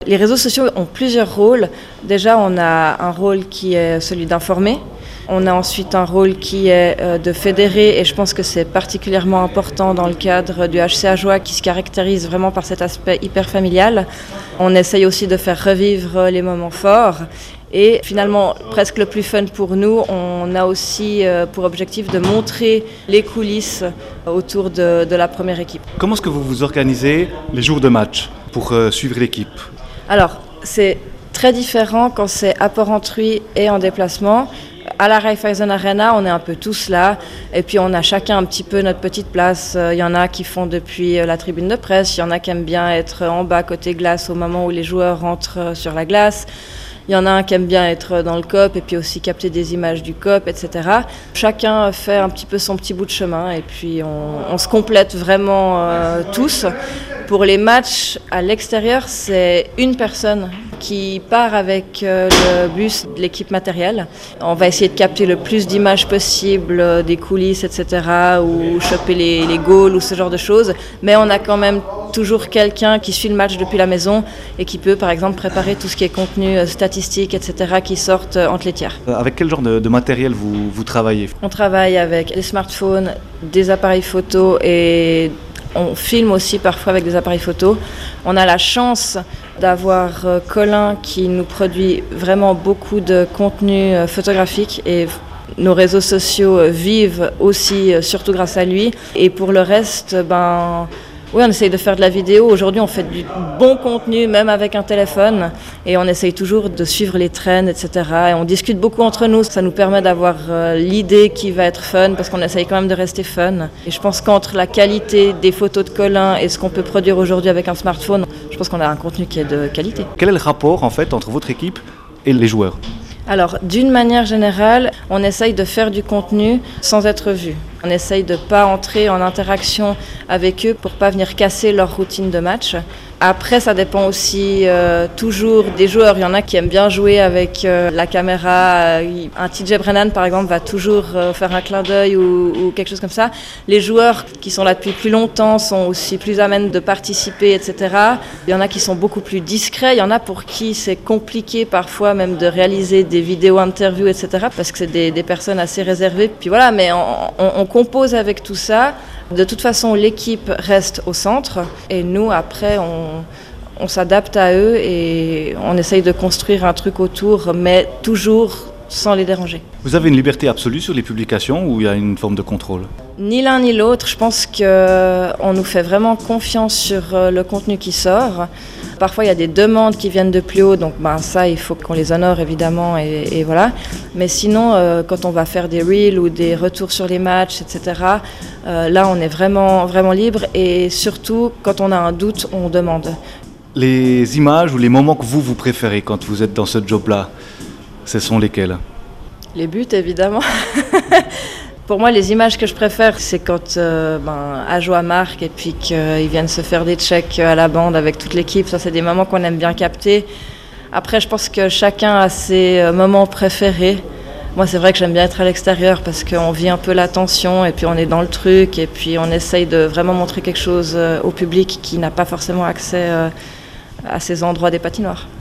Les réseaux sociaux ont plusieurs rôles. Déjà, on a un rôle qui est celui d'informer. On a ensuite un rôle qui est de fédérer, et je pense que c'est particulièrement important dans le cadre du HC Ajoie qui se caractérise vraiment par cet aspect hyper familial. On essaye aussi de faire revivre les moments forts. Et finalement, presque le plus fun pour nous, on a aussi pour objectif de montrer les coulisses autour de la première équipe. Comment est-ce que vous vous organisez les jours de match pour suivre l'équipe ? Alors, c'est très différent quand c'est à Porrentruy et en déplacement. À la Raiffeisen Arena, on est un peu tous là, et puis on a chacun un petit peu notre petite place. Il y en a qui font depuis la tribune de presse, il y en a qui aiment bien être en bas côté glace au moment où les joueurs rentrent sur la glace. Il y en a un qui aime bien être dans le COP et puis aussi capter des images du COP, etc. Chacun fait un petit peu son petit bout de chemin et puis on se complète vraiment tous. Pour les matchs à l'extérieur, c'est une personne qui part avec le bus de l'équipe matérielle. On va essayer de capter le plus d'images possible, des coulisses, etc. ou choper les goals ou ce genre de choses. Mais on a quand même toujours quelqu'un qui suit le match depuis la maison et qui peut par exemple préparer tout ce qui est contenu statistique, etc. qui sortent entre les tiers. Avec quel genre de matériel vous travaillez ? On travaille avec des smartphones, des appareils photo et on filme aussi parfois avec des appareils photo. On a la chance d'avoir Colin qui nous produit vraiment beaucoup de contenu photographique et nos réseaux sociaux vivent aussi surtout grâce à lui. Et pour le reste, oui, on essaye de faire de la vidéo. Aujourd'hui, on fait du bon contenu, même avec un téléphone. Et on essaye toujours de suivre les trends, etc. Et on discute beaucoup entre nous. Ça nous permet d'avoir l'idée qui va être fun, parce qu'on essaye quand même de rester fun. Et je pense qu'entre la qualité des photos de Colin et ce qu'on peut produire aujourd'hui avec un smartphone, je pense qu'on a un contenu qui est de qualité. Quel est le rapport, en fait, entre votre équipe et les joueurs ? Alors, d'une manière générale, on essaye de faire du contenu sans être vu. On essaye de ne pas entrer en interaction avec eux pour ne pas venir casser leur routine de match. Après, ça dépend aussi toujours des joueurs. Il y en a qui aiment bien jouer avec la caméra. Un TJ Brennan, par exemple, va toujours faire un clin d'œil ou quelque chose comme ça. Les joueurs qui sont là depuis plus longtemps sont aussi plus amènes de participer, etc. Il y en a qui sont beaucoup plus discrets. Il y en a pour qui c'est compliqué parfois même de réaliser des vidéos interviews, etc. parce que c'est des personnes assez réservées. Puis voilà, mais on compose avec tout ça. De toute façon, l'équipe reste au centre et nous, après, on s'adapte à eux et on essaye de construire un truc autour, mais toujours sans les déranger. Vous avez une liberté absolue sur les publications ou il y a une forme de contrôle ? Ni l'un ni l'autre. Je pense qu'on nous fait vraiment confiance sur le contenu qui sort. Parfois, il y a des demandes qui viennent de plus haut, donc ça, il faut qu'on les honore évidemment, et voilà. Mais sinon, quand on va faire des reels ou des retours sur les matchs, etc., là, on est vraiment, vraiment libre. Et surtout, quand on a un doute, on demande. Les images ou les moments que vous préférez quand vous êtes dans ce job-là, ce sont lesquels ? Les buts, évidemment. Pour moi, les images que je préfère, c'est quand Ajoie marque et puis qu'ils viennent se faire des checks à la bande avec toute l'équipe. Ça, c'est des moments qu'on aime bien capter. Après, je pense que chacun a ses moments préférés. Moi, c'est vrai que j'aime bien être à l'extérieur parce qu'on vit un peu la tension et puis on est dans le truc et puis on essaye de vraiment montrer quelque chose au public qui n'a pas forcément accès à ces endroits des patinoires.